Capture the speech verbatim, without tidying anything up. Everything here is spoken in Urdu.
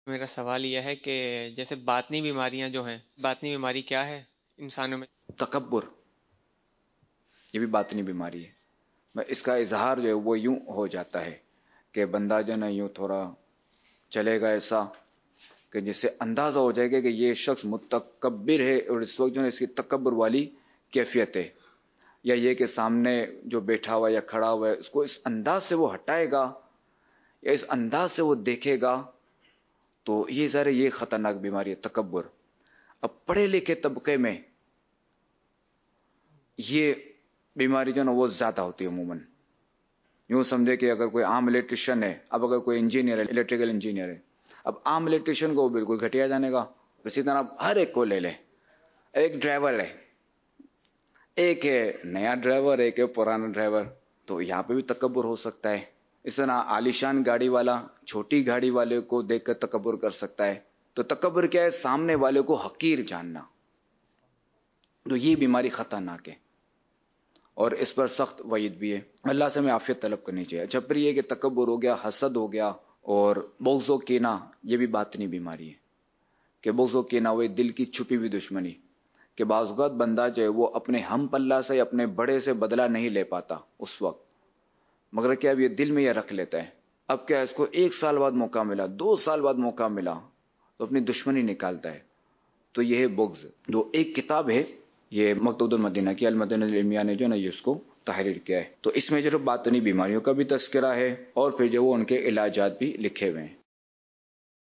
میرا سوال یہ ہے کہ جیسے باطنی بیماریاں جو ہیں، باطنی بیماری کیا ہے انسانوں میں؟ تکبر، یہ بھی باطنی بیماری ہے. میں اس کا اظہار جو ہے وہ یوں ہو جاتا ہے کہ بندہ جو نا یوں تھوڑا چلے گا ایسا کہ جس سے اندازہ ہو جائے گا کہ یہ شخص متکبر ہے، اور اس وقت جو ہے اس کی تکبر والی کیفیت ہے. یا یہ کہ سامنے جو بیٹھا ہوا یا کھڑا ہوا ہے اس کو اس انداز سے وہ ہٹائے گا یا اس انداز سے وہ دیکھے گا، تو یہ ظاہر ہے یہ خطرناک بیماری ہے تکبر. اب پڑھے لکھے طبقے میں یہ بیماری جو ہے نا وہ زیادہ ہوتی ہے عموماً. یوں سمجھے کہ اگر کوئی عام الیکٹریشین ہے، اب اگر کوئی انجینئر ہے، الیکٹریکل انجینئر ہے، اب عام الیکٹریشین کو بالکل گھٹیا جانے گا. اسی طرح آپ ہر ایک کو لے لیں. ایک ڈرائیور ہے، ایک ہے نیا ڈرائیور، ایک ہے پرانا ڈرائیور، تو یہاں پہ بھی تکبر ہو سکتا ہے. اس طرح عالیشان گاڑی والا چھوٹی گاڑی والے کو دیکھ کر تکبر کر سکتا ہے. تو تکبر کیا ہے؟ سامنے والے کو حقیر جاننا. تو یہ بیماری خطرناک ہے اور اس پر سخت وعید بھی ہے. اللہ سے ہمیں عافیت طلب کرنی چاہیے. اچھا، پھر یہ کہ تکبر ہو گیا، حسد ہو گیا، اور بغض و کینہ، یہ بھی باطنی بیماری ہے. کہ بغض و کینہ وہ دل کی چھپی ہوئی دشمنی، کہ بعض اوقات بندہ جو ہے وہ اپنے ہم پلہ سے اپنے بڑے سے بدلہ نہیں لے پاتا اس وقت، مگر کیا اب یہ دل میں یہ رکھ لیتا ہے. اب کیا اس کو ایک سال بعد موقع ملا، دو سال بعد موقع ملا تو اپنی دشمنی نکالتا ہے. تو یہ ہے بغض. جو ایک کتاب ہے یہ مکتبۃ المدینہ کی المدینہ العلمیہ نے جو نا یہ اس کو تحریر کیا ہے، تو اس میں جو باطنی بیماریوں کا بھی تذکرہ ہے اور پھر جو وہ ان کے علاجات بھی لکھے ہوئے ہیں.